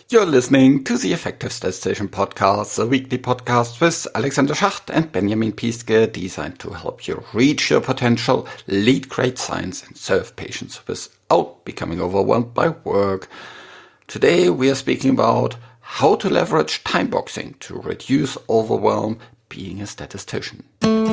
You're listening to the Effective Statistician Podcast, the weekly podcast with Alexander Schacht and Benjamin Piske, designed to help you reach your potential, lead great science, and serve patients without becoming overwhelmed by work. Today we are speaking about how to leverage time boxing to reduce overwhelm being a statistician.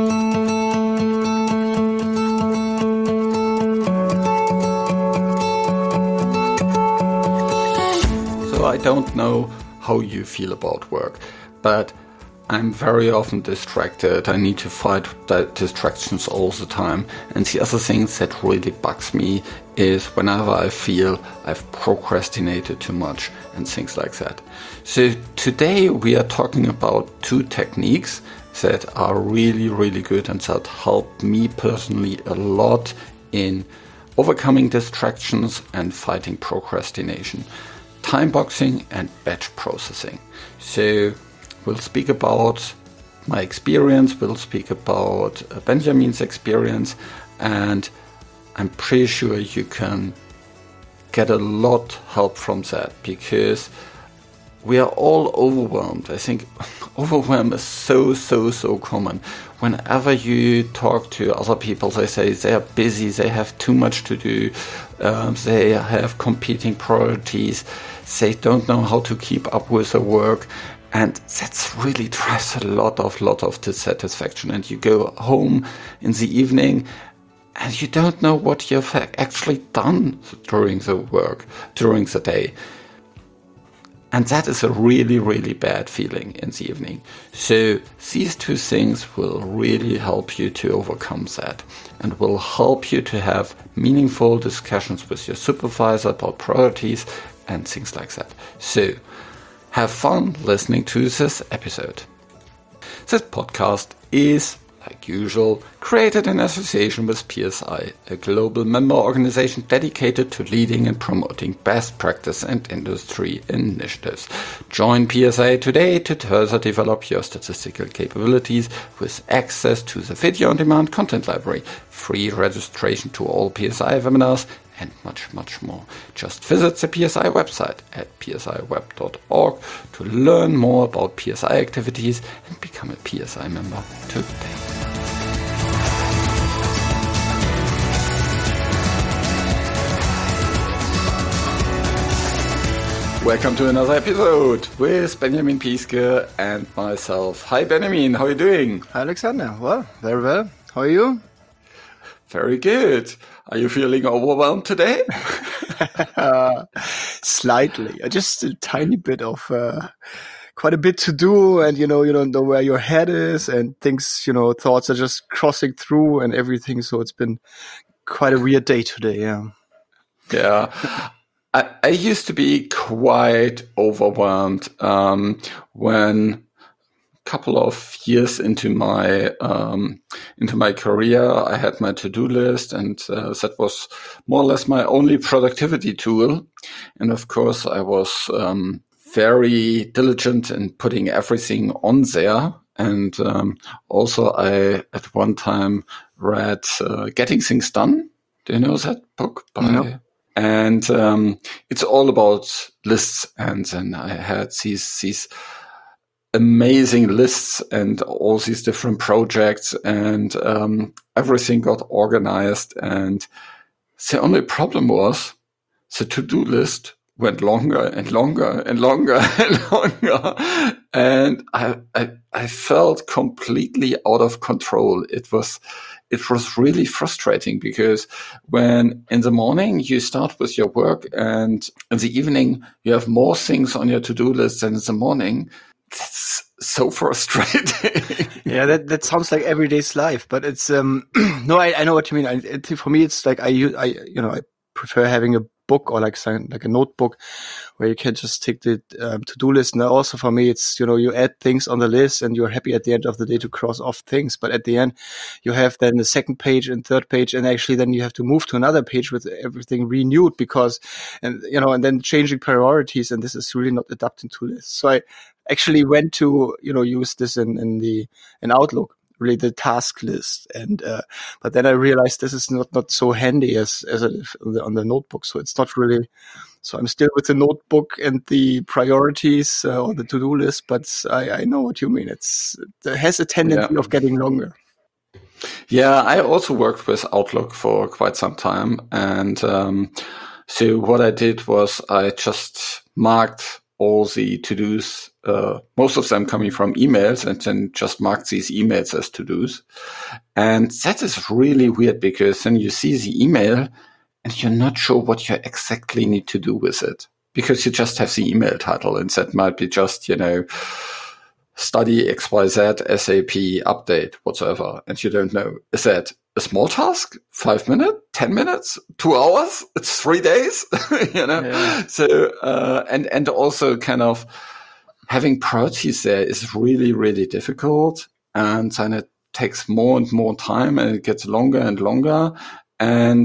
I don't know how you feel about work, but I'm very often distracted. I need to fight distractions all the time. And the other thing that really bugs me is whenever I feel I've procrastinated too much and things like that. So today we are talking about two techniques that are really, really good and that help me personally a lot in overcoming distractions and fighting procrastination. Time boxing and batch processing. So we'll speak about my experience, we'll speak about Benjamin's experience, and I'm pretty sure you can get a lot help from that because we are all overwhelmed. I think overwhelm is so common. Whenever you talk to other people, they say they are busy, they have too much to do, they have competing priorities, they don't know how to keep up with the work, and that's really drives a lot of dissatisfaction. And you go home in the evening and you don't know what you've actually done during the day. And that is a really, really bad feeling in the evening. So these two things will really help you to overcome that and will help you to have meaningful discussions with your supervisor about priorities and things like that. So have fun listening to this episode. This podcast is, like usual, created in association with PSI, a global member organization dedicated to leading and promoting best practice and industry initiatives. Join PSI today to further develop your statistical capabilities with access to the video-on-demand content library, free registration to all PSI webinars, and much more. Just visit the PSI website at psiweb.org to learn more about PSI activities and become a PSI member today. Welcome to another episode with Benjamin Piske and myself. Hi Benjamin, how are you doing? Hi Alexander, well, very well. How are you? Very good. Are you feeling overwhelmed today? Slightly. Just a tiny bit of, quite a bit to do, and you don't know where your head is, and things, thoughts are just crossing through and everything. So it's been quite a weird day today. Yeah. Yeah. I used to be quite overwhelmed when couple of years into my career, I had my to-do list, and that was more or less my only productivity tool. And of course, I was very diligent in putting everything on there. And also, I at one time read Getting Things Done. Do you know that book? No. And it's all about lists. And then I had these amazing lists and all these different projects, and everything got organized. And the only problem was the to-do list went longer and longer and longer and longer. And I felt completely out of control. It was really frustrating because when in the morning you start with your work and in the evening you have more things on your to-do list than in the morning, that's so frustrating. Yeah, that sounds like everyday's life, but it's no, I know what you mean. For me, it's like I prefer having a book or like a notebook where you can just take the to-do list. And also for me, it's you add things on the list and you're happy at the end of the day to cross off things. But at the end, you have then the second page and third page, and actually then you have to move to another page with everything renewed and then changing priorities, and this is really not adapting to lists. So I actually went to use this in Outlook really the task list. And but then I realized this is not so handy as on the notebook. So it's not really. So I'm still with the notebook and the priorities on the to-do list, but I know what you mean. It has a tendency of getting longer. Yeah, I also worked with Outlook for quite some time. And so what I did was I just marked all the to-dos, most of them coming from emails, and then just marked these emails as to-dos. And that is really weird because then you see the email and you're not sure what you exactly need to do with it because you just have the email title and that might be just, study XYZ, SAP, update, whatsoever. And you don't know, is that a small task? 5 minutes, 10 minutes, 2 hours? It's 3 days, Yeah. So, and also kind of having priorities there is really, really difficult. And then it takes more and more time and it gets longer and longer. And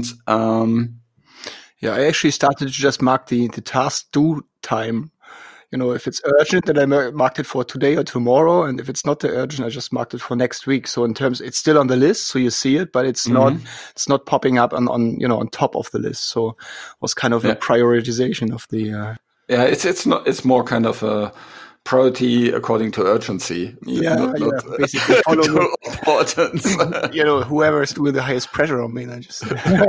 I actually started to just mark the task due time. If it's urgent, then I marked it for today or tomorrow, and if it's not urgent, I just marked it for next week. So in terms, it's still on the list, so you see it, but it's not popping up on top of the list. So it was kind of a prioritization of the. It's more kind of a priority according to urgency. Basically follow to importance. Whoever is doing the highest pressure on me, I just.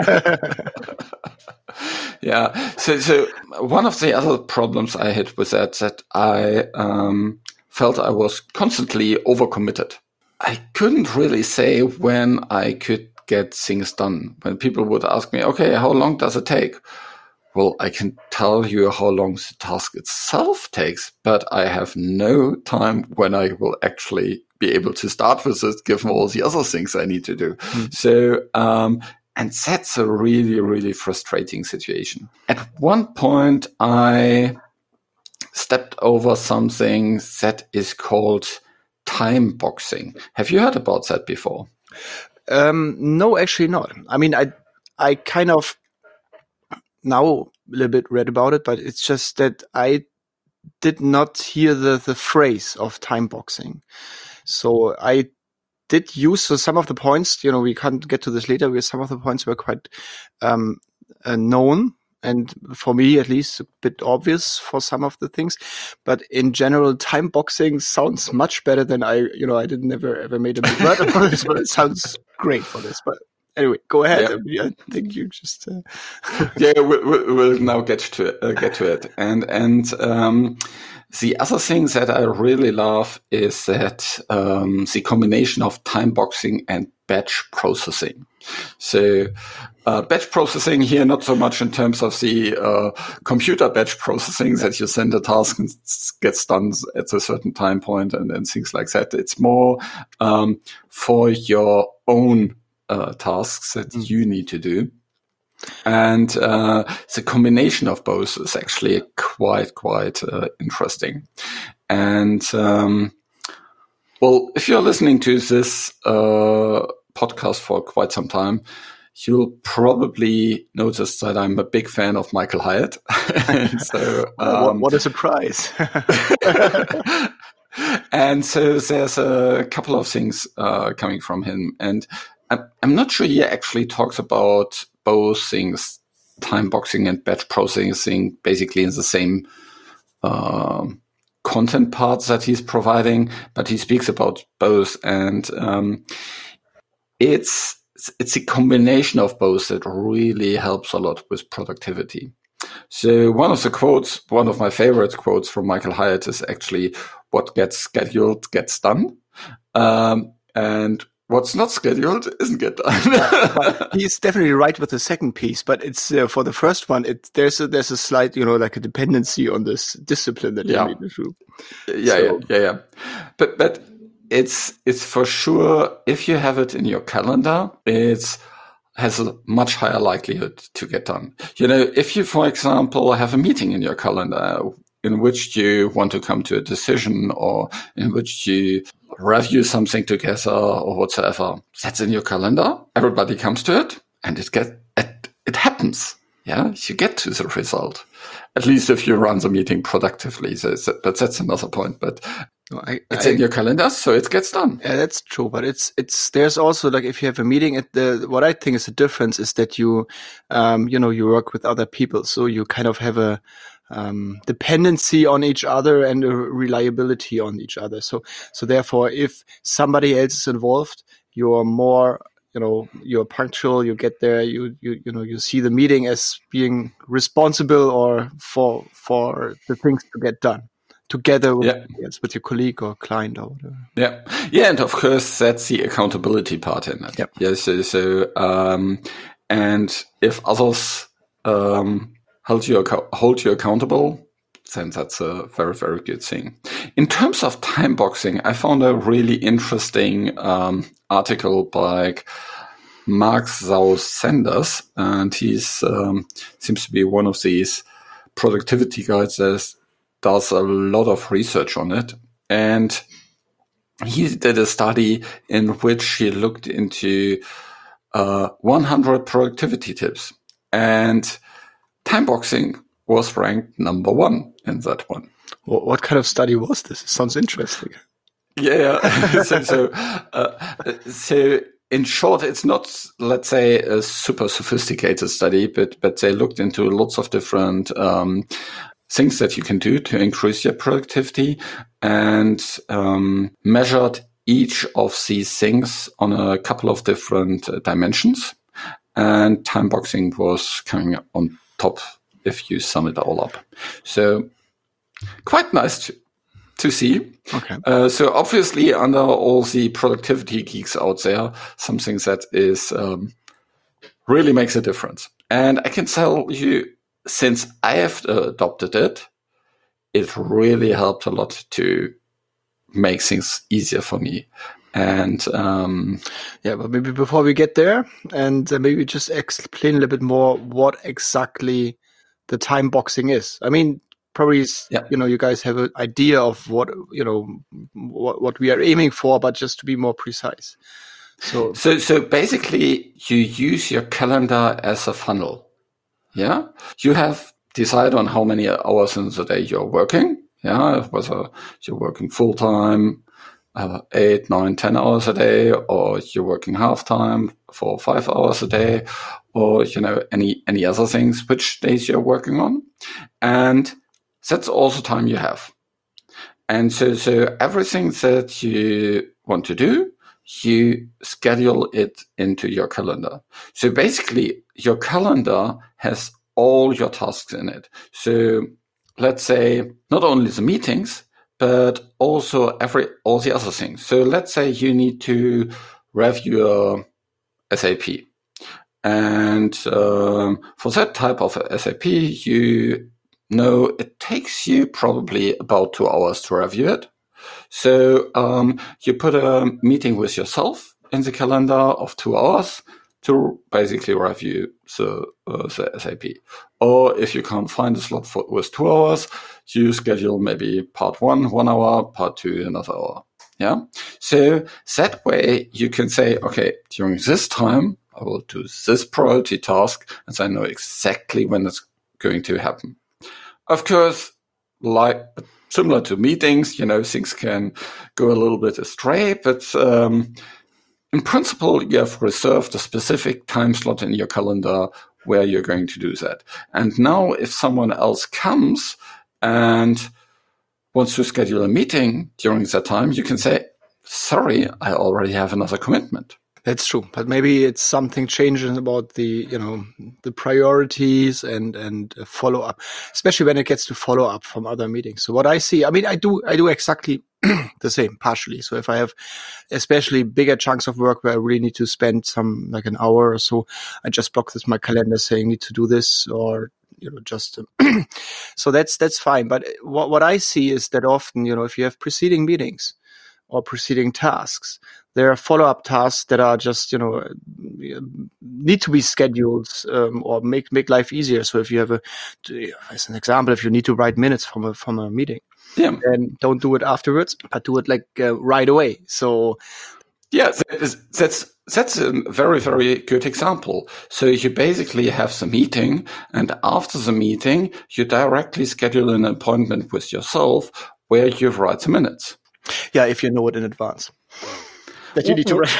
Yeah. So one of the other problems I had with that I felt I was constantly overcommitted. I couldn't really say when I could get things done. When people would ask me, okay, how long does it take? Well, I can tell you how long the task itself takes, but I have no time when I will actually be able to start with it, given all the other things I need to do. So, and that's a really, really frustrating situation. At one point, I stepped over something that is called time boxing. Have you heard about that before? No, actually not. I mean, I kind of now a little bit read about it, but it's just that I did not hear the phrase of time boxing. So I did use some of the points, we can't get to this later, because some of the points were quite known, and for me at least a bit obvious for some of the things. But in general, time boxing sounds much better than I never ever made a big word about this, but it sounds great for this. But anyway, go ahead. Yeah. I think you just. We'll now get to it, and the other thing that I really love is that the combination of time boxing and batch processing. So batch processing here, not so much in terms of the computer batch processing that you send a task and it gets done at a certain time point and things like that. It's more for your own tasks that you need to do. And the combination of both is actually quite interesting. And well, if you're listening to this podcast for quite some time, you'll probably notice that I'm a big fan of Michael Hyatt. And so, what a surprise! And so there's a couple of things coming from him, and I'm not sure he actually talks about both things, time boxing and batch processing, basically in the same content parts that he's providing, but he speaks about both, and it's a combination of both that really helps a lot with productivity. So one of my favorite quotes from Michael Hyatt is actually, "What gets scheduled gets done," and what's not scheduled isn't get done. He's definitely right with the second piece, but it's for the first one. There's a slight, like a dependency on this discipline that you need to do. Yeah. But it's for sure, if you have it in your calendar, it has a much higher likelihood to get done. If you, for example, have a meeting in your calendar in which you want to come to a decision or in which you review something together or whatsoever, that's in your calendar. Everybody comes to it and it happens. Yeah, you get to the result. At least if you run the meeting productively. But that's another point. But No, It's in your calendar, so it gets done. Yeah, that's true. But there's also like if you have a meeting, what I think is the difference is that you work with other people, so you kind of have a dependency on each other and a reliability on each other. So therefore, if somebody else is involved, you're more, you're punctual, you get there, you see the meeting as being responsible or for the things to get done together with your colleague or client or whatever. Yeah, and of course that's the accountability part in it. Yep. Yeah, so and if others hold you accountable, then that's a very, very good thing. In terms of time boxing, I found a really interesting article by Mark Sanders, and he's seems to be one of these productivity guys that does a lot of research on it. And he did a study in which he looked into 100 productivity tips. And time boxing was ranked number 1 in that one. What kind of study was this? It sounds interesting. Yeah. So in short, it's not, let's say, a super sophisticated study, but they looked into lots of different things that you can do to increase your productivity and measured each of these things on a couple of different dimensions. And time boxing was coming on top if you sum it all up. So quite nice to see. Okay. So obviously under all the productivity geeks out there, something that is really makes a difference. And I can tell you, since I have adopted it, it really helped a lot to make things easier for me. And but maybe before we get there, and maybe just explain a little bit more what exactly the time boxing is. I mean, probably you guys have an idea of what we are aiming for, but just to be more precise. So basically, you use your calendar as a funnel. Yeah, you have decided on how many hours in the day you're working. Yeah, whether you're working full time, 8, 9, 10 hours a day, or you're working half time for 5 hours a day, or any other things, which days you're working on, and that's all the time you have. And so everything that you want to do, you schedule it into your calendar. So basically, your calendar has all your tasks in it. So let's say not only the meetings, but also all the other things. So let's say you need to review your SAP. And for that type of SAP, it takes you probably about 2 hours to review it. So you put a meeting with yourself in the calendar of 2 hours to basically review the SAP. Or if you can't find a slot with 2 hours, you schedule maybe part 1 hour, part 2 another hour. Yeah. So that way you can say, okay, during this time, I will do this priority task, and I know exactly when it's going to happen. Of course, like similar to meetings, things can go a little bit astray, but in principle, you have reserved a specific time slot in your calendar where you're going to do that. And now if someone else comes and wants to schedule a meeting during that time, you can say, sorry, I already have another commitment. That's true, but maybe it's something changing about the the priorities and follow up, especially when it gets to follow up from other meetings. So what I see, I mean, I do exactly the same partially. So if I have especially bigger chunks of work where I really need to spend some like an hour or so, I just block this in my calendar saying need to do this or just so that's fine. But what I see is that often if you have preceding meetings or preceding tasks, there are follow-up tasks that are just, need to be scheduled or make life easier. So if you have as an example, if you need to write minutes from a meeting, then don't do it afterwards, but do it like right away. So yeah, that's a very, very good example. So you basically have the meeting, and after the meeting, you directly schedule an appointment with yourself where you write the minutes. Yeah, if you know it in advance. That you need to write.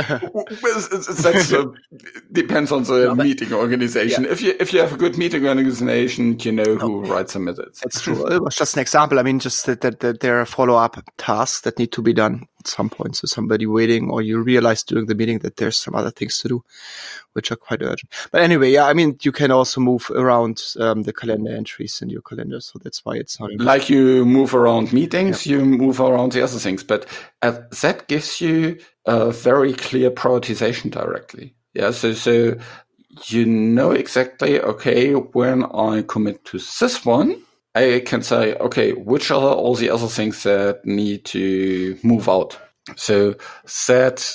That depends on the meeting organization. Yeah. If you have a good meeting organization, you know who writes the minutes. That's true. It was just an example. I mean, just that there are follow-up tasks that need to be done at some point. So somebody waiting, or you realize during the meeting that there's some other things to do, which are quite urgent. But anyway, yeah, I mean, you can also move around the calendar entries in your calendar. So that's why it's not like you move around meetings, you move around the other things. But that gives you a very clear prioritization directly. Yeah. So you know exactly, okay, when I commit to this one, I can say, okay, which are all the other things that need to move out? So that,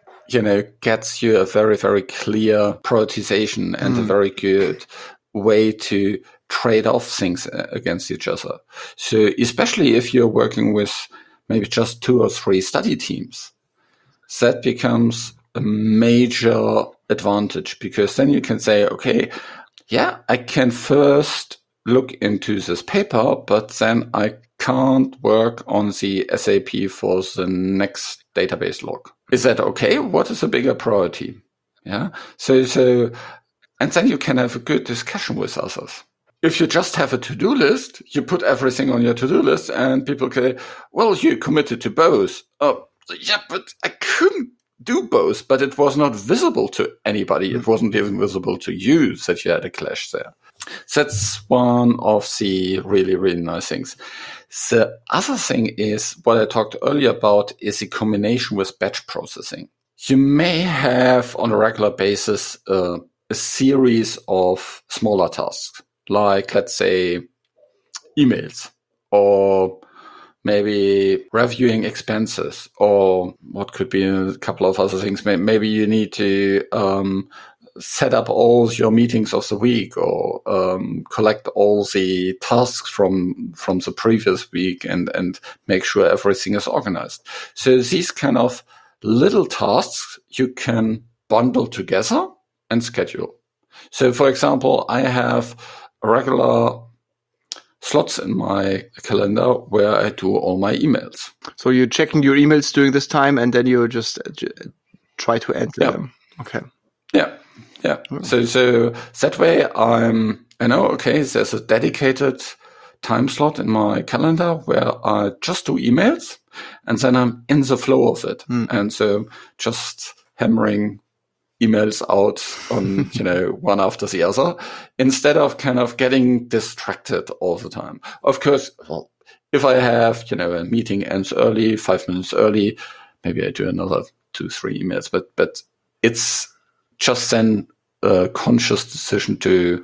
gets you a very, very clear prioritization and a very good way to trade off things against each other. So especially if you're working with maybe just 2 or 3 study teams, that becomes a major advantage, because then you can say, okay, yeah, I can first look into this paper, but then I can't work on the SAP for the next database log. Is that okay? What is a bigger priority? Yeah. So, and then you can have a good discussion with others. If you just have a to-do list, you put everything on your to-do list and people say, well, you committed to both. Oh, yeah, but I couldn't do both, but it was not visible to anybody. It wasn't even visible to you that you had a clash there. That's one of the really, really nice things. The other thing is what I talked earlier about is the combination with batch processing. You may have on a regular basis a series of smaller tasks, like let's say emails, or maybe reviewing expenses, or what could be a couple of other things. Maybe you need to set up all your meetings of the week, or collect all the tasks from the previous week and make sure everything is organized. So these kind of little tasks you can bundle together and schedule. So for example, I have regular slots in my calendar where I do all my emails. So you're checking your emails during this time, and then you just try to enter them. Okay. Yeah. So that way I know, okay, there's a dedicated time slot in my calendar where I just do emails, and then I'm in the flow of it. And so just hammering emails out on, one after the other, instead of kind of getting distracted all the time. Of course, well, if I have, a meeting ends early, 5 minutes early, maybe I do another 2-3 emails, but it's just then a conscious decision to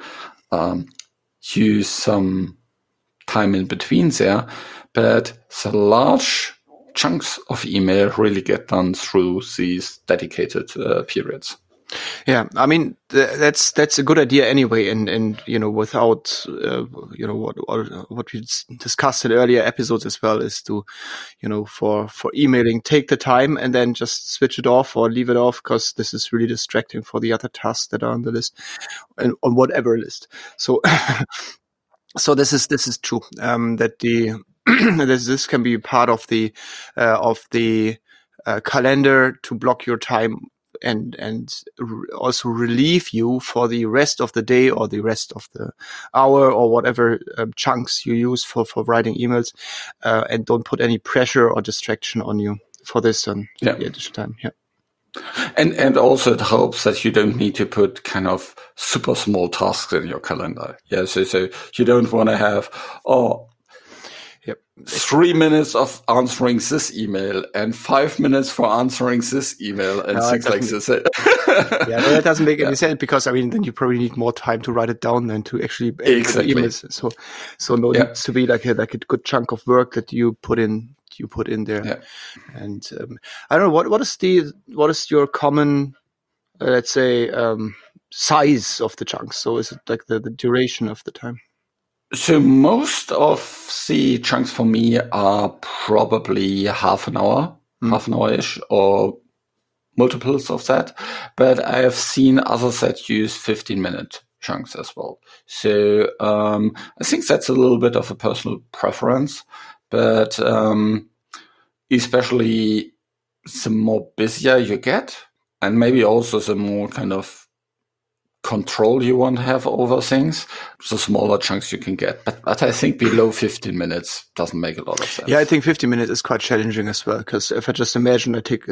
use some time in between there. But the large chunks of email really get done through these dedicated periods. Yeah, I mean that's a good idea anyway, and without what we discussed in earlier episodes as well, is to for emailing, take the time and then just switch it off or leave it off, because this is really distracting for the other tasks that are on the list and on whatever list. So so this is true, that the this can be part of the calendar to block your time and also relieve you for the rest of the day or the rest of the hour or whatever chunks you use for writing emails, and don't put any pressure or distraction on you for this the additional time. Yeah. And also it helps that you don't need to put kind of super small tasks in your calendar. Yeah. So you don't want to have, 3 minutes of answering this email and 5 minutes for answering this email and things like this. That doesn't make any sense, because I mean, then you probably need more time to write it down than to actually exactly. emails. So no, it needs to be like a good chunk of work that you put in there. Yeah. And I don't know, what is your common, let's say, size of the chunks? So is it like the duration of the time? So most of the chunks for me are probably half an hour-ish, or multiples of that. But I have seen others that use 15-minute chunks as well. So I think that's a little bit of a personal preference. But especially the more busier you get, and maybe also the more kind of control you want to have over things, the smaller chunks you can get. But I think below 15 minutes doesn't make a lot of sense. Yeah, I think 15 minutes is quite challenging as well, because if I just imagine I take,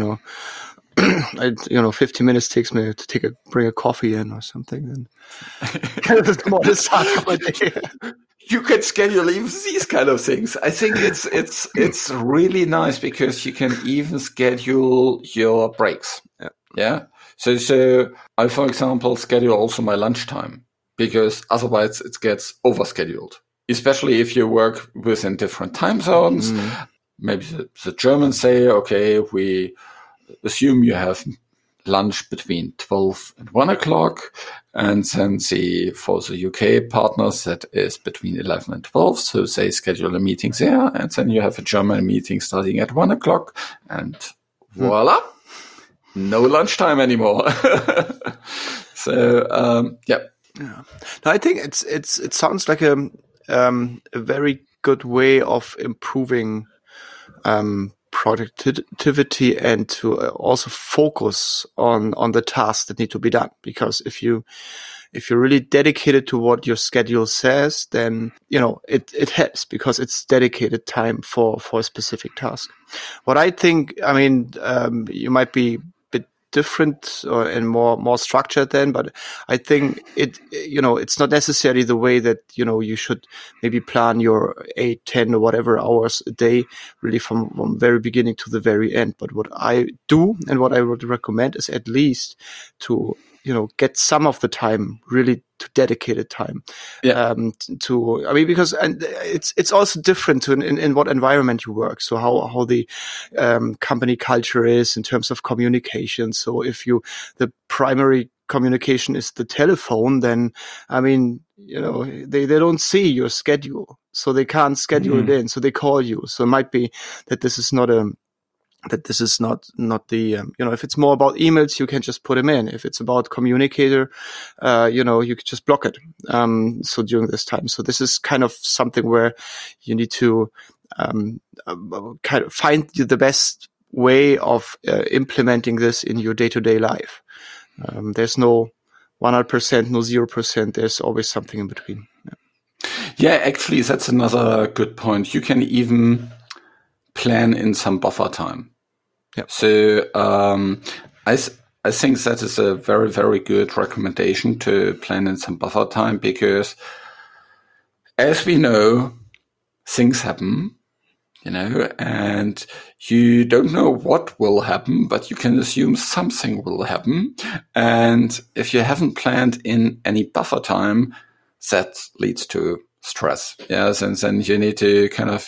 15 minutes takes me to bring a coffee in or something, and the smallest task of my day. You can schedule even these kind of things. I think it's really nice because you can even schedule your breaks. Yeah. So I, for example, schedule also my lunchtime, because otherwise it gets overscheduled, especially if you work within different time zones. Maybe the Germans say, okay, we assume you have lunch between 12 and 1 o'clock. And then for the UK partners, that is between 11 and 12. So they schedule a meeting there. And then you have a German meeting starting at 1 o'clock. And voila, no lunchtime anymore. So, yeah. No, I think it sounds like a very good way of improving productivity, and to also focus on the tasks that need to be done. Because if you're really dedicated to what your schedule says, then it helps, because it's dedicated time for a specific task. What I think, you might be different and more structured then, but I think it's not necessarily the way that you should maybe plan your 8, 10 or whatever hours a day really from very beginning to the very end. But what I do and what I would recommend is at least to get some of the time really to dedicated time. Because it's also different in what environment you work. So how the company culture is in terms of communication. So if the primary communication is the telephone, then they don't see your schedule, so they can't schedule it in. So they call you. So it might be that this is not the if it's more about emails, you can just put them in. If it's about communicator, you can just block it. So during this time, so this is kind of something where you need to kind of find the best way of implementing this in your day-to-day life. There's no 100%, no 0%. There's always something in between. Yeah, actually, that's another good point. You can even plan in some buffer time. Yeah. So I think that is a very, very good recommendation, to plan in some buffer time, because as we know, things happen, and you don't know what will happen, but you can assume something will happen. And if you haven't planned in any buffer time, that leads to stress. Yes. And then you need to kind of,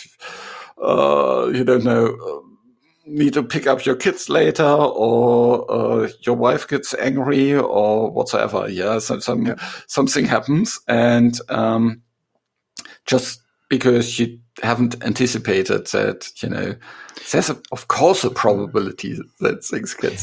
need to pick up your kids later, or your wife gets angry, or whatsoever. Yeah, something happens, and just because you haven't anticipated that, there's of course a probability that things get.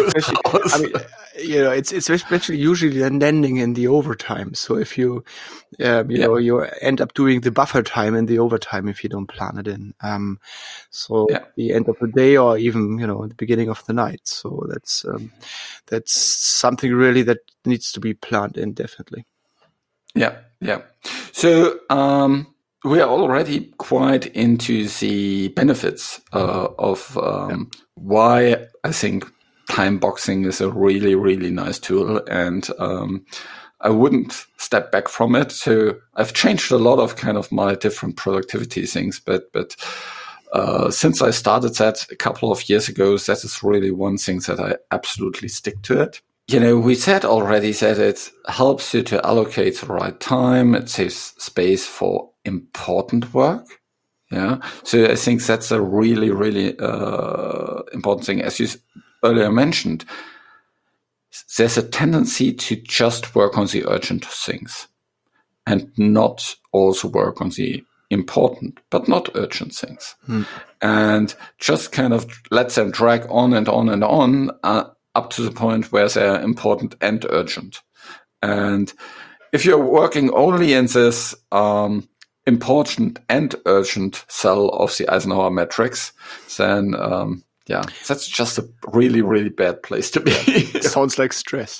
It's especially usually then ending in the overtime. So if you you end up doing the buffer time in the overtime if you don't plan it in. The end of the day, or even the beginning of the night. So that's something really that needs to be planned in, definitely. Yeah. So we are already quite into the benefits of why I think time boxing is a really, really nice tool, and I wouldn't step back from it. So I've changed a lot of kind of my different productivity things, but since I started that a couple of years ago, that is really one thing that I absolutely stick to it. We said already that it helps you to allocate the right time. It saves space for important work. Yeah. So I think that's a really, really important thing. As you earlier mentioned, there's a tendency to just work on the urgent things and not also work on the important but not urgent things. And just kind of let them drag on and on and on up to the point where they're important and urgent. And if you're working only in this important and urgent cell of the Eisenhower matrix, then that's just a really, really bad place to be. It sounds like stress.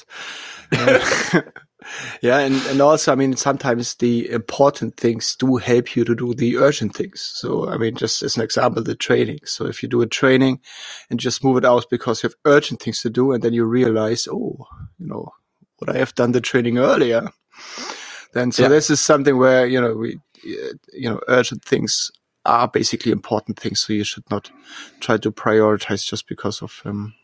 Yeah, and also, I mean, sometimes the important things do help you to do the urgent things. So, I mean, just as an example, the training. So if you do a training and just move it out because you have urgent things to do, and then you realize, would I have done the training earlier? Then, so this is something where, urgent things are basically important things. So you should not try to prioritize just because of,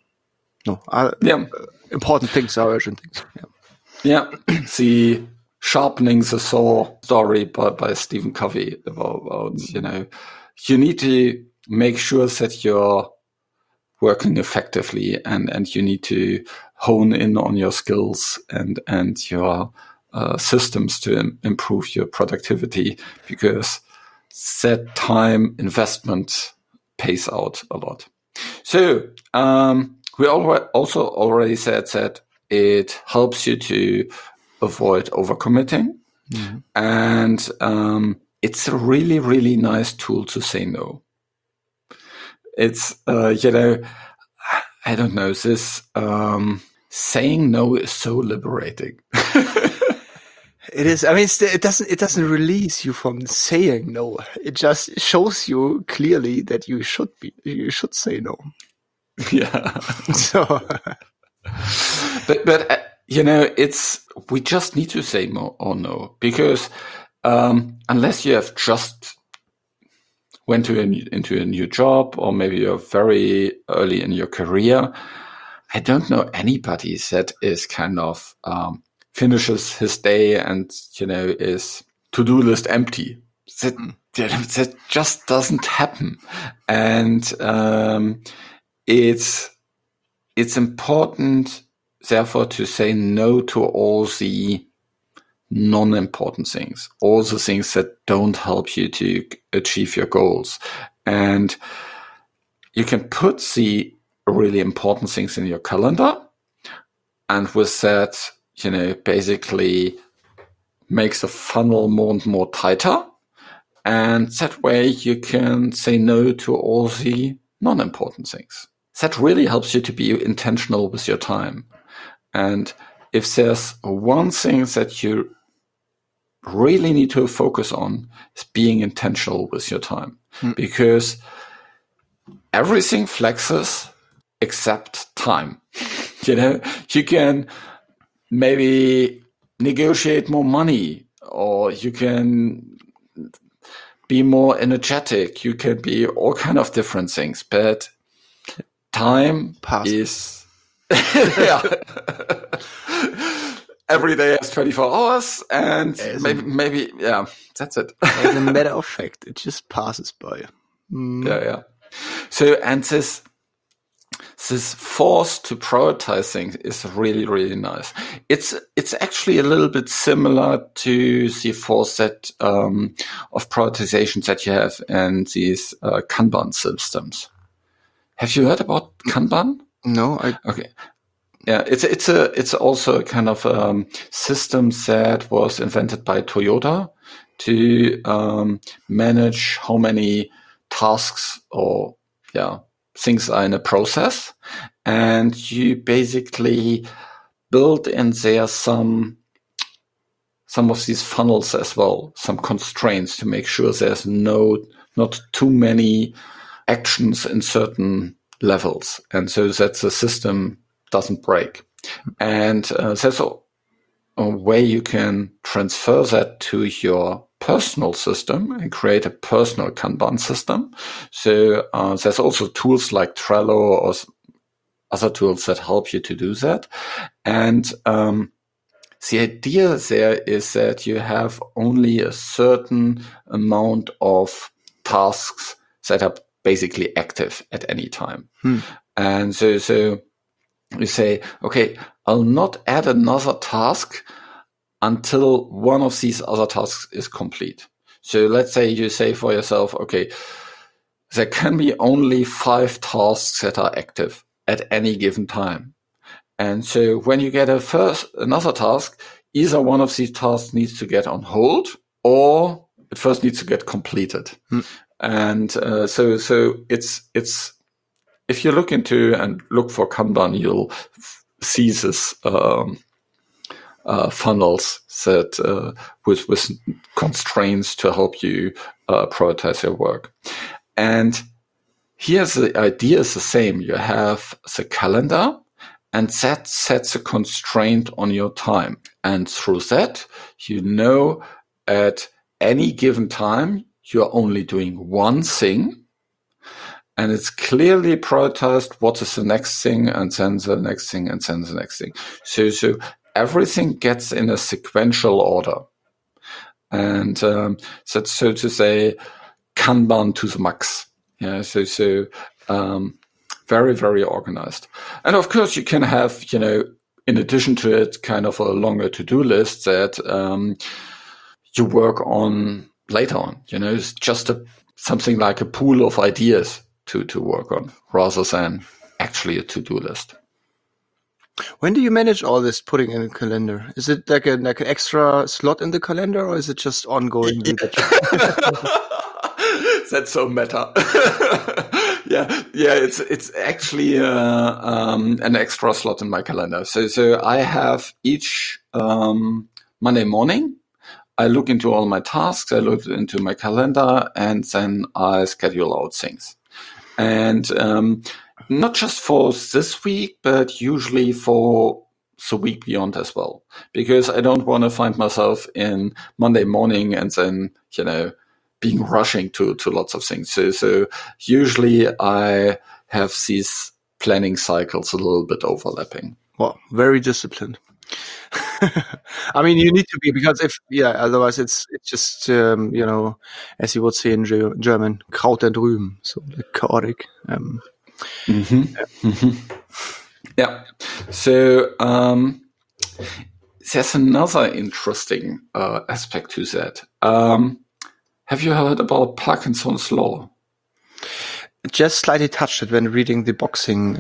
important things are urgent things. Yeah. Yeah, the sharpening the saw story by Stephen Covey about you need to make sure that you're working effectively, and you need to hone in on your skills and your systems to improve your productivity, because that time investment pays out a lot. So we also already said that it helps you to avoid overcommitting. Mm-hmm. And it's a really, really nice tool to say no. It's, I don't know, this saying no is so liberating. It is. I mean, it doesn't release you from saying no. It just shows you clearly that you should say no. Yeah. So... But we just need to say no or no, because unless you have just went into a new job, or maybe you're very early in your career, I don't know anybody that is kind of finishes his day and is to-do list empty. That just doesn't happen, and it's important, therefore, to say no to all the non-important things, all the things that don't help you to achieve your goals. And you can put the really important things in your calendar, and with that, basically makes the funnel more and more tighter. And that way you can say no to all the non-important things. That really helps you to be intentional with your time. And if there's one thing that you really need to focus on, is being intentional with your time. Because everything flexes except time. You can maybe negotiate more money, or you can be more energetic. You can be all kind of different things, but time is every day has 24 hours, and maybe that's it. As a matter of fact, it just passes by. Yeah. So, and this force to prioritize things is really, really nice. It's actually a little bit similar to the force that of prioritization that you have in these Kanban systems. Have you heard about Kanban? No. Okay. Yeah, it's also a kind of system that was invented by Toyota to manage how many tasks or things are in a process, and you basically build in there some of these funnels as well, some constraints to make sure there's not too many actions in certain levels, and so that the system doesn't break. And there's a way you can transfer that to your personal system and create a personal Kanban system. So there's also tools like Trello or other tools that help you to do that. And the idea there is that you have only a certain amount of tasks that are basically active at any time. And so you say, okay, I'll not add another task until one of these other tasks is complete. So let's say you say for yourself, okay, there can be only 5 tasks that are active at any given time. And so when you get another task, either one of these tasks needs to get on hold, or it first needs to get completed. And so it's if you look into and look for Kanban, you'll see this funnels that with constraints to help you prioritize your work. And here's the idea is the same. You have the calendar, and that sets a constraint on your time. And through that, you know at any given time, you're only doing one thing. And it's clearly prioritized what is the next thing, and then the next thing, and then the next thing. So everything gets in a sequential order. And that's, so to say, Kanban to the max. Yeah, so very, very organized. And of course, you can have, in addition to it, kind of a longer to-do list that you work on later on. It's just something like a pool of ideas to work on, rather than actually a to-do list. When do you manage all this putting in a calendar? Is it like an extra slot in the calendar, or is it just ongoing? That's so meta. yeah. It's actually an extra slot in my calendar. So I have each Monday morning, I look into all my tasks, I look into my calendar, and then I schedule out things. And not just for this week, but usually for the week beyond as well. Because I don't want to find myself in Monday morning and then, being rushing to lots of things. So usually I have these planning cycles a little bit overlapping. Well, very disciplined. I mean, you need to be, because otherwise it's just, as you would say in German, Kraut und Rüben, so like chaotic. Yeah. So there's another interesting aspect to that. Have you heard about Parkinson's law? Just slightly touched it when reading the boxing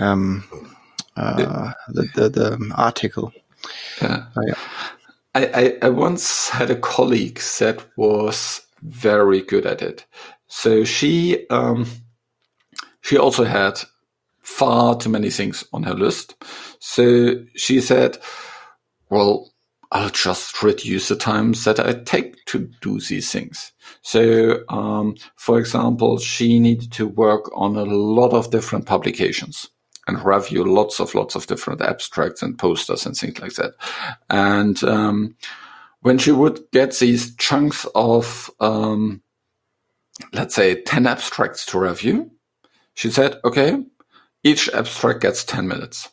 the article. Yeah. I once had a colleague that was very good at it. So she also had far too many things on her list. So she said, well, I'll just reduce the times that I take to do these things. So, for example, she needed to work on a lot of different publications and review lots of different abstracts and posters and things like that. And when she would get these chunks of, let's say, 10 abstracts to review, she said, okay, each abstract gets 10 minutes.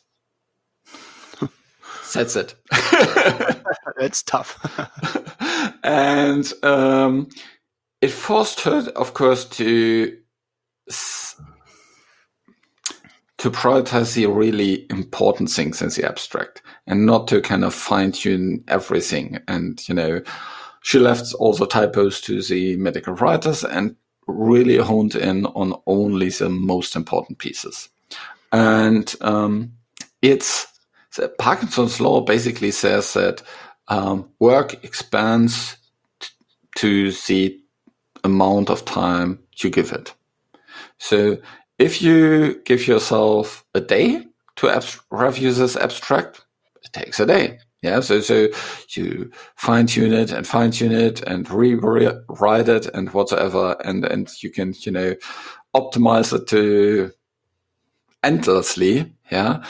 That's it. That's tough. And it forced her, of course, to prioritize the really important things in the abstract and not to kind of fine-tune everything. And, she left all the typos to the medical writers and really honed in on only the most important pieces. And the Parkinson's law basically says that work expands to the amount of time you give it. So if you give yourself a day to review this abstract, it takes a day. Yeah, so you fine-tune it and rewrite it and whatever, and you can, optimize it to endlessly. Yeah.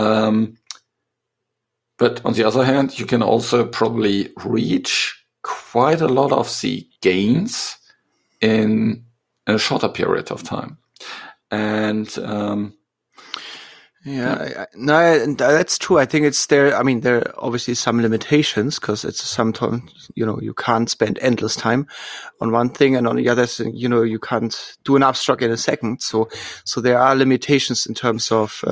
But on the other hand, you can also probably reach quite a lot of the gains in a shorter period of time. And that's true. I think it's there. I mean, there are obviously some limitations because it's sometimes, you can't spend endless time on one thing, and on the other thing, you can't do an abstract in a second. So there are limitations in terms of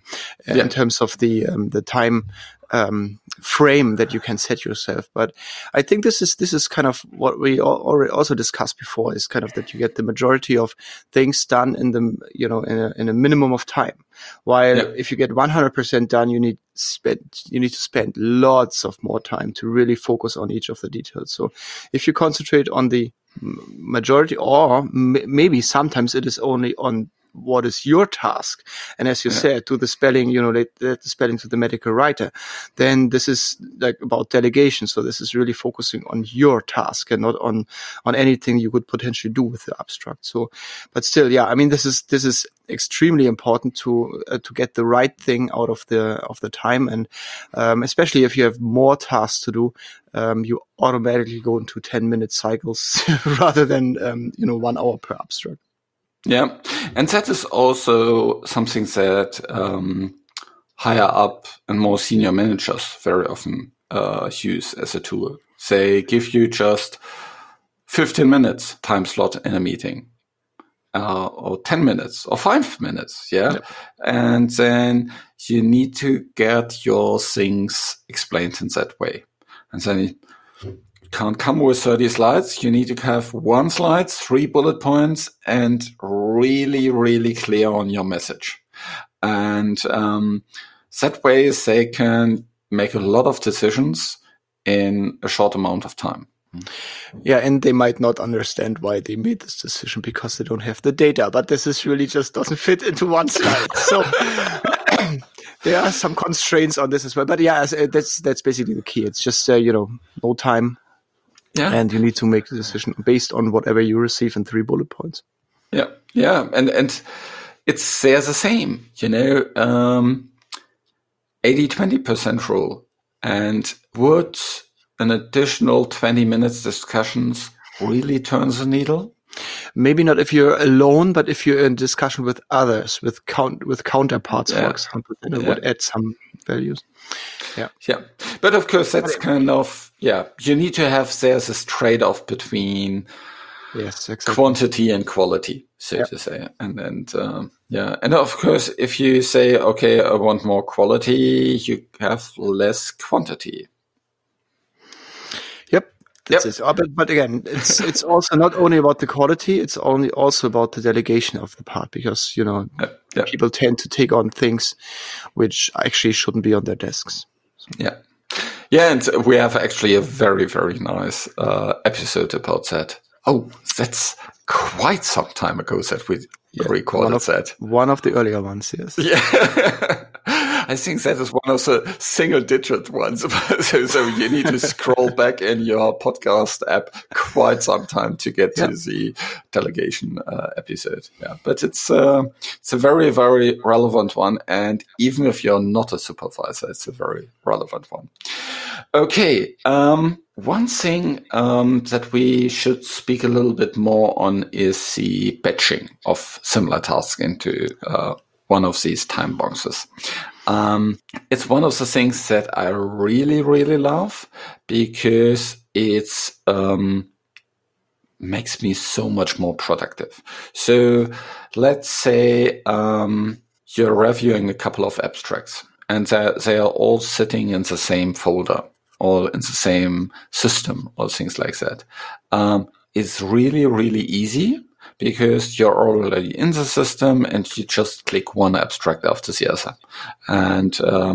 the time frame that you can set yourself. But I think this is kind of what we already also discussed before, is kind of that you get the majority of things done in the in a minimum of time. While if you get 100% done, you need to spend lots of more time to really focus on each of the details. So if you concentrate on the majority, or maybe sometimes it is only on what is your task, and as you said, do the spelling, the spelling to the medical writer, then this is like about delegation. So this is really focusing on your task and not on anything you could potentially do with the abstract. So, but still, this is extremely important to get the right thing out of the time, and especially if you have more tasks to do, you automatically go into 10-minute cycles rather than 1 hour per abstract. Yeah, and that is also something that higher up and more senior managers very often use as a tool. They give you just 15 minutes time slot in a meeting, or 10 minutes or 5 minutes. Yeah. And then you need to get your things explained in that way. And then you can't come with 30 slides. You need to have 1 slide, 3 bullet points, and really, really clear on your message. And that way they can make a lot of decisions in a short amount of time. Yeah, and they might not understand why they made this decision because they don't have the data, but this is really just doesn't fit into 1 slide. So there are some constraints on this as well. But that's basically the key. It's just, no time. Yeah. And you need to make a decision based on whatever you receive in 3 bullet points. Yeah. Yeah. And they're the same, 80-20% rule. And would an additional 20 minutes discussions really turn the needle? Maybe not if you're alone, but if you're in discussion with others, with counterparts, for example, then it would add some values. Yeah. Yeah. But of course, that's kind of, you need to have, there's this trade-off between quantity and quality, so to say. And and of course, if you say, okay, I want more quality, you have less quantity. That's it. But again, it's also not only about the quality; it's also about the delegation of the part, because people tend to take on things which actually shouldn't be on their desks. So. Yeah, and we have actually a very, very nice episode about that. Oh, that's quite some time ago that we recorded that. One of the earlier ones, yes. Yeah. I think that is one of the single-digit ones. so you need to scroll back in your podcast app quite some time to get to the delegation episode. Yeah, but it's a very, very relevant one. And even if you're not a supervisor, it's a very relevant one. Okay. One thing that we should speak a little bit more on is the batching of similar tasks into one of these time boxes. It's one of the things that I really, really love, because it's makes me so much more productive. So let's say you're reviewing a couple of abstracts, and they are all sitting in the same folder, or in the same system, or things like that. It's really, really easy, because you're already in the system and you just click one abstract after the other. And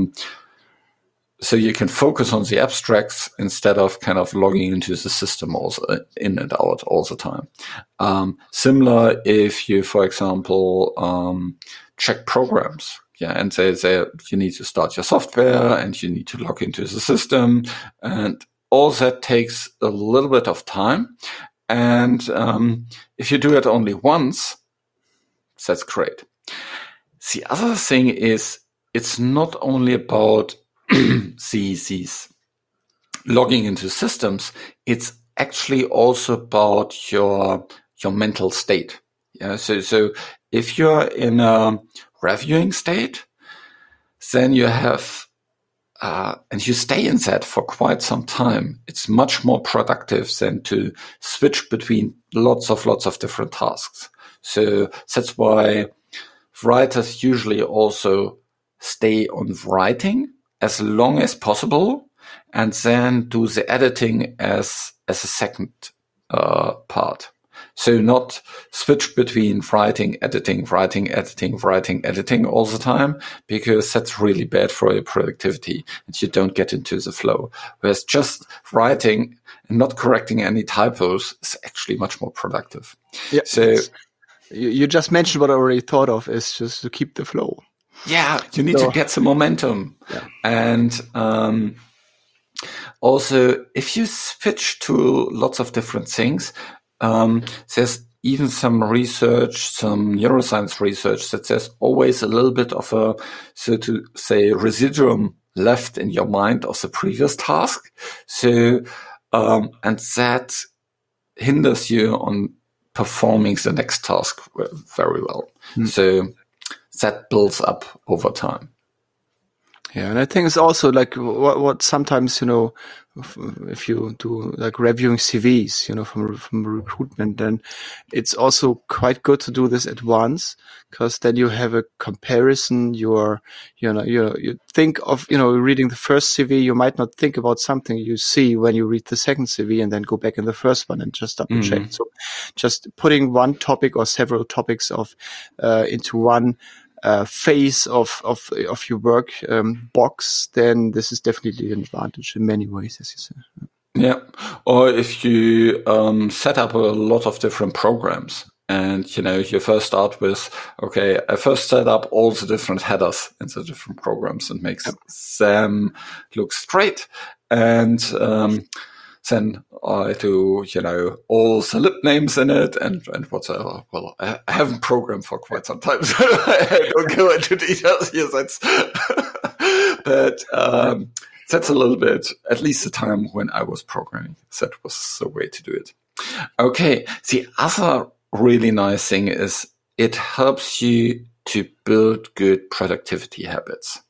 so you can focus on the abstracts instead of kind of logging into the system also in and out all the time. Similar if you, for example, check programs. Yeah, and say you need to start your software and you need to log into the system, and all that takes a little bit of time. And if you do it only once, that's great. The other thing is, it's not only about these logging into systems, it's actually also about your mental state. Yeah. So if you're in a reviewing state, then you have and you stay in that for quite some time. It's much more productive than to switch between lots of different tasks. So that's why writers usually also stay on writing as long as possible, and then do the editing as a second part. So not switch between writing, editing all the time, because that's really bad for your productivity and you don't get into the flow. Whereas just writing and not correcting any typos is actually much more productive. Yeah. So you just mentioned what I already thought of, is just to keep the flow. Yeah, you need to get some momentum. Yeah. And also, if you switch to lots of different things, there's even some research, some neuroscience research that there's always a little bit of a, so to say, residuum left in your mind of the previous task. So, and that hinders you on performing the next task very well. So that builds up over time. Yeah, and I think it's also like what sometimes, if you do like reviewing CVs, from recruitment, then it's also quite good to do this at once, because then you have a comparison. You think of, reading the first CV, you might not think about something you see when you read the second CV and then go back in the first one and just double check. So just putting one topic or several topics into one phase of your work box, then this is definitely an advantage in many ways, as you said. Yeah. Or if you set up a lot of different programs and, you first start with, okay, I first set up all the different headers in the different programs and makes them look straight. And then I do, all the lib names in it and whatever. Well, I haven't programmed for quite some time, so I don't go into details here. But that's a little bit, at least the time when I was programming, that was the way to do it. Okay. The other really nice thing is it helps you to build good productivity habits.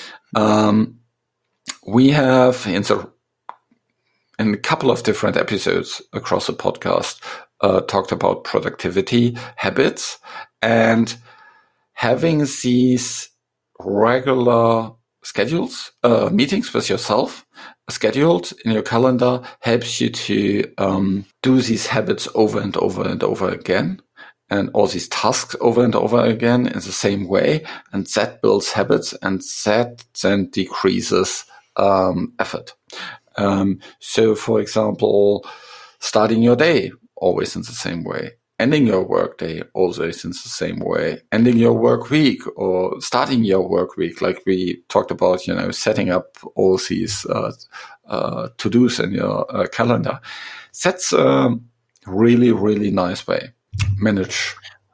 We have in a couple of different episodes across the podcast, talked about productivity habits, and having these regular schedules, meetings with yourself scheduled in your calendar helps you to do these habits over and over and over again, and all these tasks over and over again in the same way. And that builds habits, and that then decreases effort. So, for example, starting your day always in the same way, ending your work day always in the same way, ending your work week or starting your work week, like we talked about, setting up all these to-dos in your calendar. That's a really, really nice way manage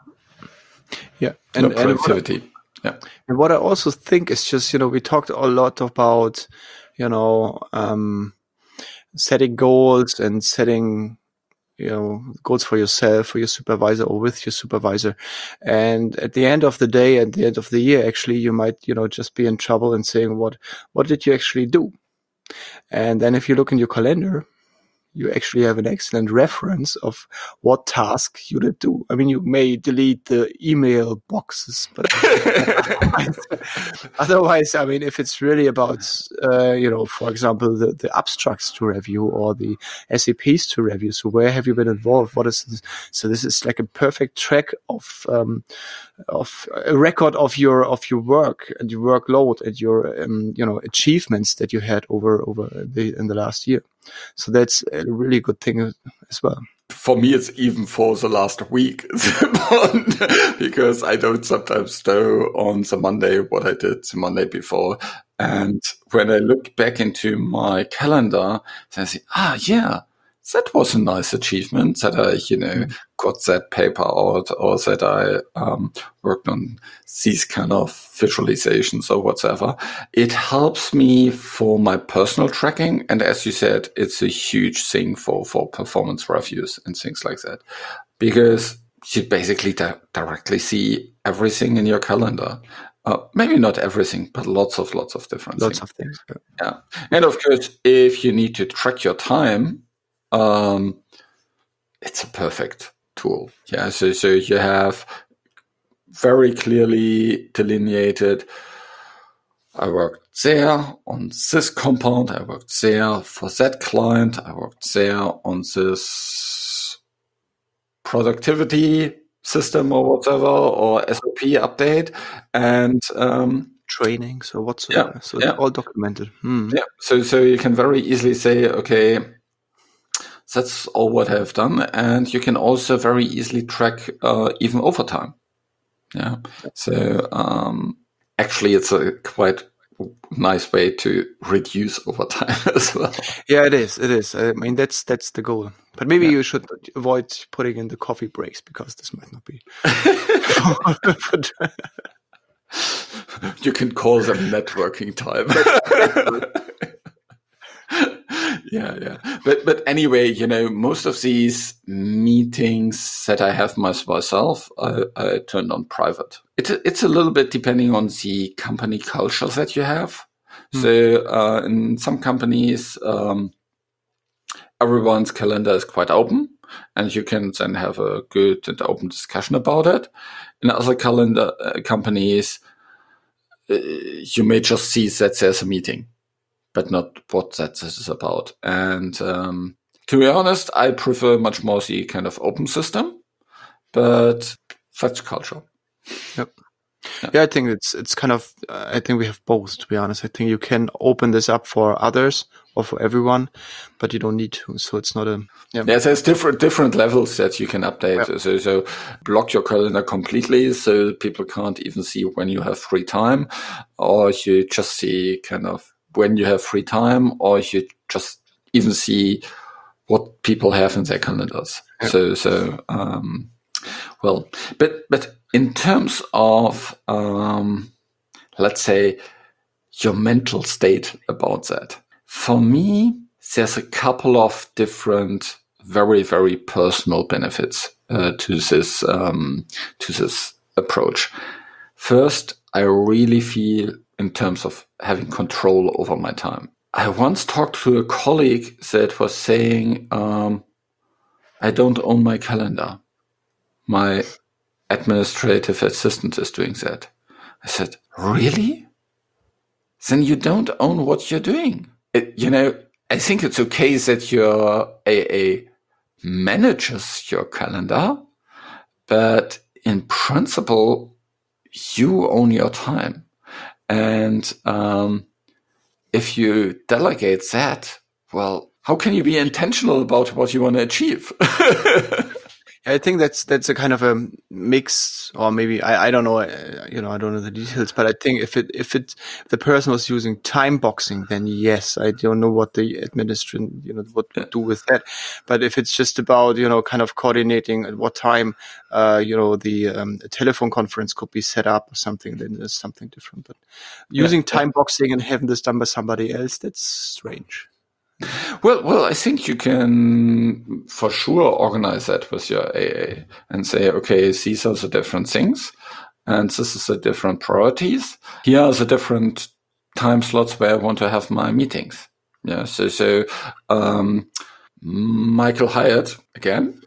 and productivity. And what I also think is just, we talked a lot about, setting goals and setting, goals for yourself, for your supervisor, or with your supervisor. And at the end of the day, at the end of the year, actually, you might, just be in trouble and saying, what did you actually do? And then if you look in your calendar, you actually have an excellent reference of what task you did do. I mean, you may delete the email boxes, but otherwise, I mean, if it's really about, for example, the abstracts to review or the SAPs to review, so where have you been involved? What is this? So this is like a perfect track of a record of your work and your workload and your achievements that you had over in the last year. So that's a really good thing as well. For me, it's even for the last week. It's important because I don't sometimes know on the Monday what I did the Monday before. And when I look back into my calendar, then I say, that was a nice achievement that I, got that paper out, or that I worked on these kind of visualizations or whatever. It helps me for my personal tracking. And as you said, it's a huge thing for performance reviews and things like that, because you basically directly see everything in your calendar. Maybe not everything, but lots of different things. Lots of things. Yeah. And of course, if you need to track your time, it's a perfect tool. Yeah. So you have very clearly delineated, I worked there on this compound, I worked there for that client, I worked there on this productivity system or whatever, or SOP update, and Training, so whatsoever. Yeah, So it's all documented. yeah. So you can very easily say, okay, that's all what I've done, and you can also very easily track even overtime. Yeah. So actually, it's a quite nice way to reduce overtime as well. Yeah, it is. It is. I mean, that's the goal. But maybe you should avoid putting in the coffee breaks, because this might not be. You can call them networking time. Yeah. But anyway, most of these meetings that I have myself, I turned on private. It's a little bit depending on the company culture that you have. So in some companies, everyone's calendar is quite open, and you can then have a good and open discussion about it. In other companies, you may just see that there's a meeting, but not what that is about. And to be honest, I prefer much more the kind of open system, but that's culture. Yep. Yeah, I think it's kind of, I think we have both, to be honest. I think you can open this up for others or for everyone, but you don't need to. So it's not there's different levels that you can update. Yep. So block your calendar completely, so people can't even see when you have free time, or you just see kind of when you have free time, or you just even see what people have in their calendars. Yep. So but in terms of, let's say, your mental state about that, for me, there's a couple of different, very, very personal benefits to this approach. First, I really feel in terms of having control over my time. I once talked to a colleague that was saying, I don't own my calendar. My administrative assistant is doing that. I said, really? Then you don't own what you're doing. I think it's okay that your AA manages your calendar, but in principle, you own your time. And if you delegate that, well, how can you be intentional about what you want to achieve? I think that's a kind of a mix, or maybe I don't know, I don't know the details, but I think if the person was using time boxing, then yes, I don't know what the administration, what to do with that. But if it's just about, kind of coordinating at what time, the telephone conference could be set up or something, then there's something different. But using time boxing and having this done by somebody else, that's strange. Well, I think you can for sure organize that with your AA and say, okay, these are the different things, and this is the different priorities. Here are the different time slots where I want to have my meetings. Yeah. So Michael Hyatt again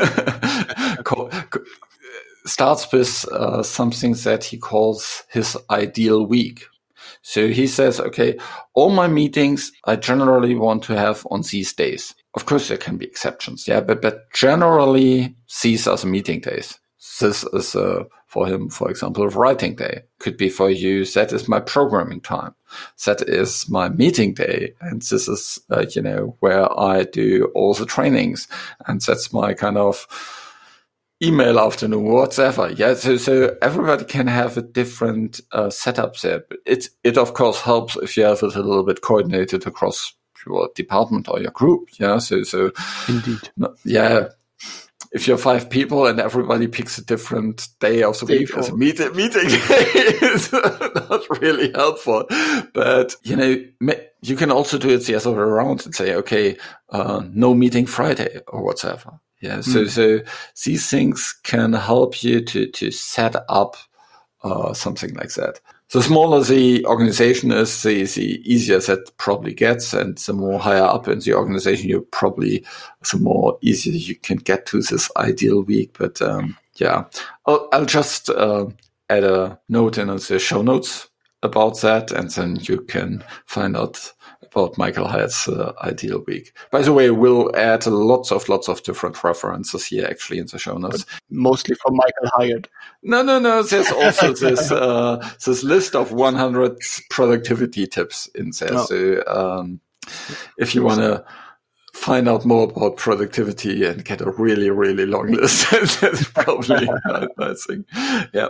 starts with something that he calls his ideal week. So he says, okay, all my meetings I generally want to have on these days. Of course, there can be exceptions, but generally these are the meeting days. This is for him, for example, writing day. Could be for you, that is my programming time. That is my meeting day. And this is, where I do all the trainings. And that's my kind of email afternoon, whatever. Yeah. So everybody can have a different setup there. It of course helps if you have it a little bit coordinated across your department or your group. Yeah. So indeed. Yeah. If you're 5 people and everybody picks a different day of the week as a meeting day, it's not really helpful. But, you can also do it the other way around and say, okay, no meeting Friday or whatever. Yeah, so these things can help you to set up something like that. The smaller the organization is, the easier that probably gets, and the more higher up in the organization the more easier you can get to this ideal week. But I'll just add a note in the show notes about that, and then you can find out about Michael Hyatt's ideal week. By the way, we'll add lots of different references here actually in the show notes. But mostly from Michael Hyatt. No. There's also this list of 100 productivity tips in there. Oh. So if you want to find out more about productivity and get a really, really long list, that's probably a nice thing. Yeah.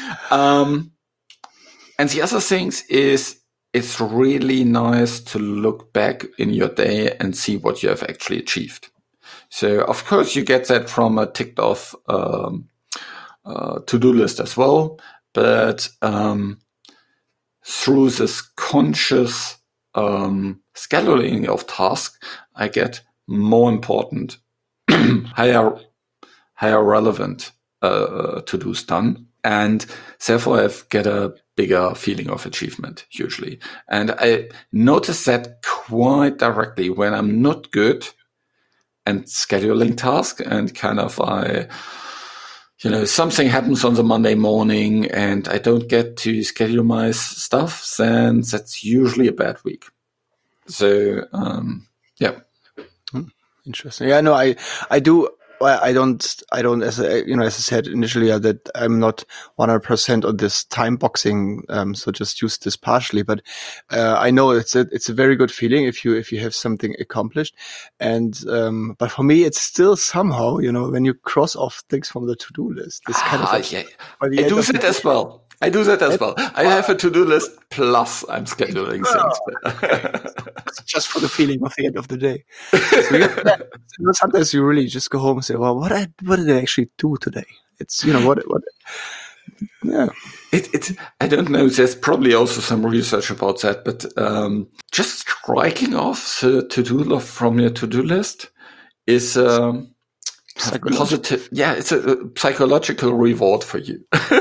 And the other things is, it's really nice to look back in your day and see what you have actually achieved. So, of course, you get that from a ticked off to-do list as well. But through this conscious scheduling of tasks, I get more important, higher relevant to-dos done. And therefore, I get a bigger feeling of achievement, usually. And I notice that quite directly when I'm not good and scheduling tasks, and kind of something happens on the Monday morning and I don't get to schedule my stuff, then that's usually a bad week. So, yeah. Interesting. Yeah, no, I do. I don't, as I said initially, that I'm not 100% on this time boxing. So just use this partially, but, I know it's a very good feeling if you have something accomplished. And, but for me, it's still somehow, when you cross off things from the to-do list, this kind of, yeah. I do that as well. I have a to-do list plus I'm scheduling things. Just for the feeling of the end of the day. So sometimes you really just go home and say, well, what did I actually do today? It's, what, yeah. It's, I don't know. There's probably also some research about that, but, just striking off the to-do list from your to-do list is, positive. Yeah. It's a psychological reward for you.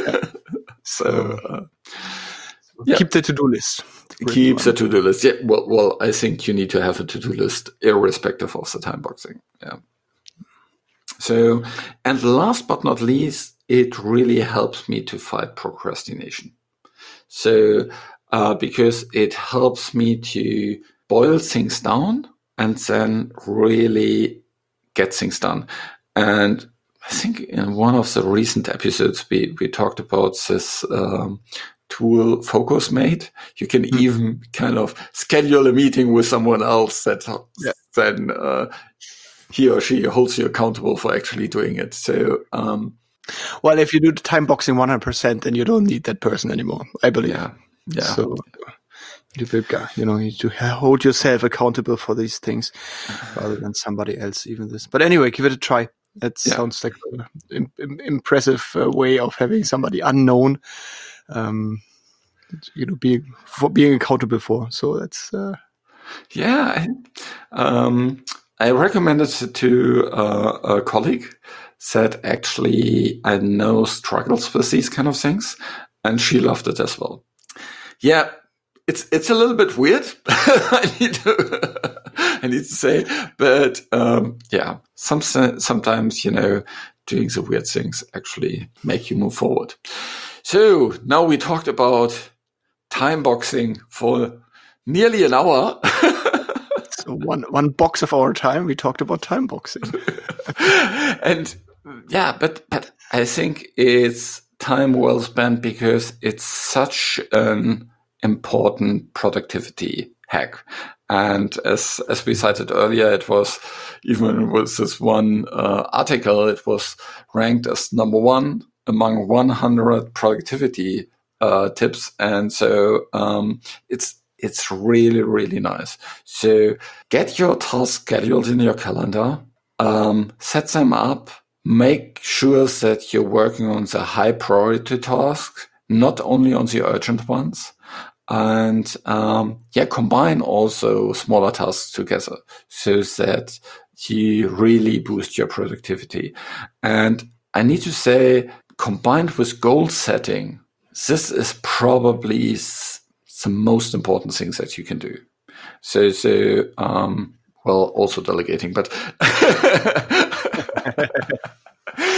So, keep the to-do list. Keep the to-do list. Yeah. Well, I think you need to have a to-do list irrespective of the time boxing. Yeah. So, and last but not least, it really helps me to fight procrastination. So, because it helps me to boil things down and then really get things done. And I think in one of the recent episodes, we talked about this tool FocusMate. You can even kind of schedule a meeting with someone else that then he or she holds you accountable for actually doing it. So, well, if you do the time boxing 100%, then you don't need that person anymore, I believe. Yeah. So you need to hold yourself accountable for these things rather than somebody else, even this. But anyway, give it a try. That sounds like an impressive way of having somebody unknown, being accountable for. So that's I recommended it to a colleague that actually I know struggles with these kind of things, and she loved it as well. Yeah, it's a little bit weird. I need to say, but sometimes doing the weird things actually make you move forward. So now we talked about time boxing for nearly an hour. So one box of our time, we talked about time boxing. And but I think it's time well spent because it's such an important productivity hack. And as we cited earlier, it was, even with this one article, it was ranked as number 1 among 100 productivity tips. And so it's really, really nice. So get your tasks scheduled in your calendar, set them up, make sure that you're working on the high priority tasks, not only on the urgent ones. And combine also smaller tasks together so that you really boost your productivity. And I need to say, combined with goal setting, this is probably the most important things that you can do. So also delegating, but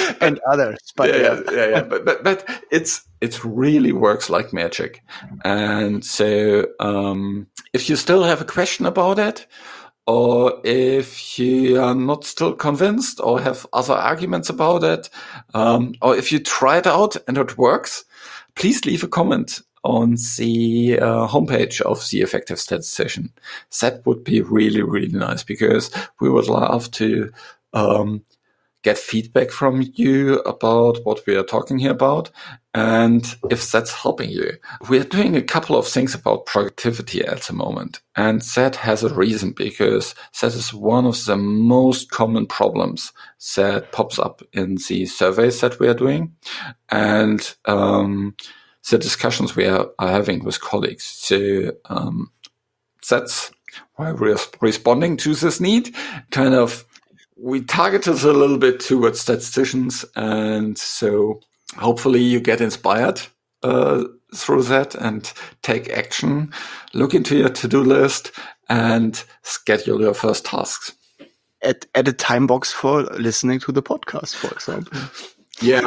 and others. But yeah. But it really works like magic. And so if you still have a question about it, or if you are not still convinced or have other arguments about it, or if you try it out and it works, please leave a comment on the homepage of the Effective Statistician. That would be really, really nice, because we would love to get feedback from you about what we are talking here about, and if that's helping you. We are doing a couple of things about productivity at the moment, and that has a reason, because that is one of the most common problems that pops up in the surveys that we are doing, and the discussions we are having with colleagues. So that's why we're responding to this need. Kind of, we targeted a little bit towards statisticians, and so hopefully you get inspired through that and take action, look into your to-do list, and schedule your first tasks. Add a time box for listening to the podcast, for example. Yeah.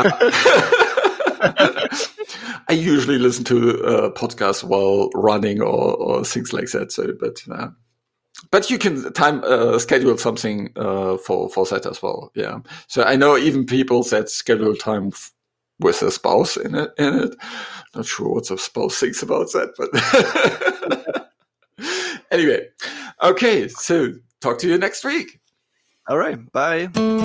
I usually listen to podcasts while running or things like that. So, but you can schedule something for that as well. Yeah. So I know even people that schedule time with a spouse in it. Not sure what the spouse thinks about that, but anyway. Okay. So talk to you next week. All right. Bye.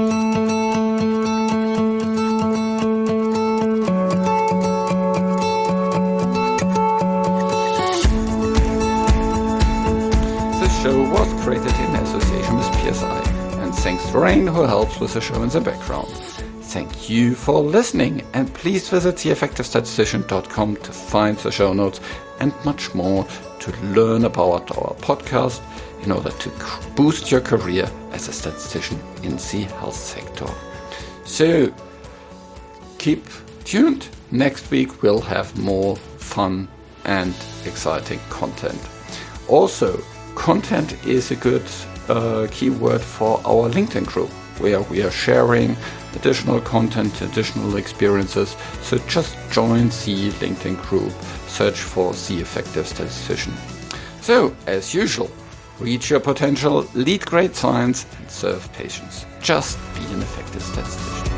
Show was created in association with PSI, and thanks to Rain, who helps with the show in the background. Thank you for listening, and please visit theeffectivestatistician.com to find the show notes and much more to learn about our podcast in order to boost your career as a statistician in the health sector. So keep tuned. Next week we'll have more fun and exciting content. Also, content is a good keyword for our LinkedIn group, where we are sharing additional content, additional experiences. So just join the LinkedIn group, search for The Effective Statistician. So, as usual, reach your potential, lead great science, and serve patients. Just be an effective statistician.